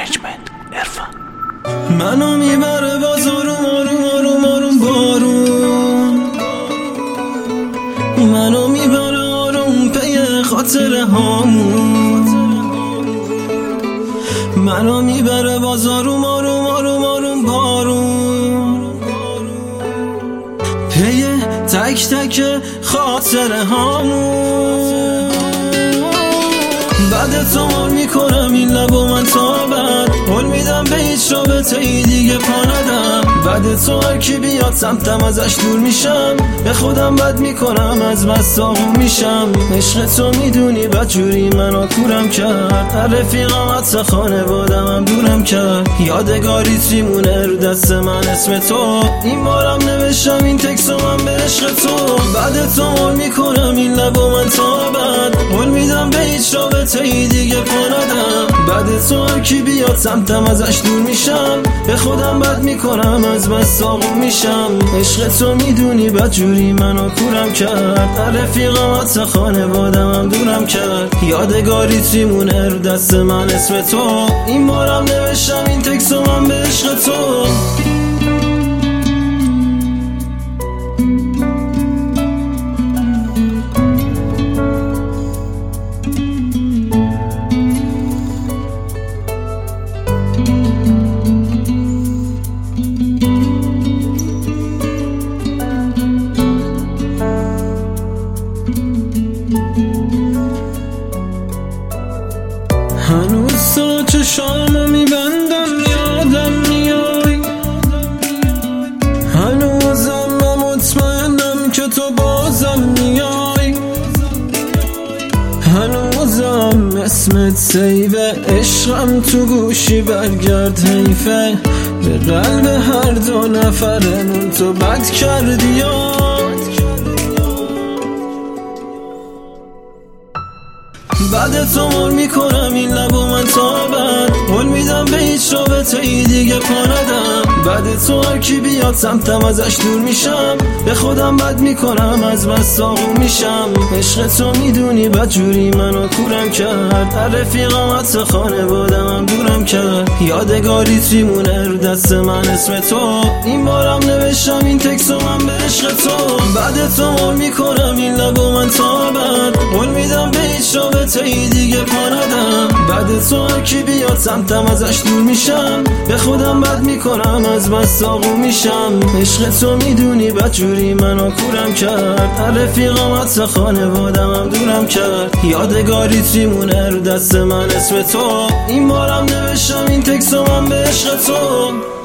منیجمنت عرفان. منو میبره باز آروم آروم آروم آروم بارون، منو میبره آروم پی خاطره هامون، منو میبره باز آروم آروم آروم آروم بارون، پی تک تک خاطره هامون. بعد تو مال میکنم این لبو من تا بعد، قول میدم به هیچ رابطه ای دیگه پا ندم. بعد تو هر کی بیاد سمتم ازش دور میشم، به خودم بد میکنم از بس داغون میشم. عشق تو میدونی بدجوری منو کورم کرد، رفیقم حتی خانوادم هم دورم کرد. یادگاری تیمونه رو دست من اسم تو، این بارم نوشتم این تکسو من به عشق تو. بعد تو مال میکنم این لبو من تا بعد، قول میدم به هیچ رابطه ای دیگه پا ندم. بعد تو هر کی بیاد سمتم ازش دور میشم، به خودم بد میکنم از بس داغون میشم. عشق تو میدونی بدجوری منو کورم کرد، رفیقم حتی خانوادم هم دورم کرد. یادگاری تیمونه رو دست من اسم تو، این بارم نوشتم این تکسو من به عشق تو. هنوز سا چشامو میبندم یادم میای، هنوزم من مطمئنم که تو بازم میای، هنوزم اسمت سیو عشقم تو گوشی برگرد حیفه. به قلب هر دو نفرمون تو بد کردی یا بعد تو مال میکنم این لبو من تا بعد، قول میدم به هیچ رابطه ای دیگه پا ندم. بعد تو هر کی بیاد سمتم ازش دور میشم، به خودم بد میکنم از بس داغون میشم. عشق تو میدونی بدجوری منو کورم کرد، رفیقم حتی خانوادم هم دورم کرد. یادگاری تیمونه رو دست من اسم تو، این بارم نوشتم این تکسو من به عشق تو. بعد تو مال میکنم این لبو من تا بعد، قول میدم به هیچ رابطه ای دیگه پا ندم. بعد تو هر کی بیاد سمتم ازش دور میشم، به خودم بد میکنم از بس داغون میشم. عشق تو میدونی بدجوری منو کورم کرد، رفیقم حتی خانوادم هم دورم کرد. یادگاری تیمونه رو دست من اسم تو، این بارم نوشتم این تکسو من به عشق تو.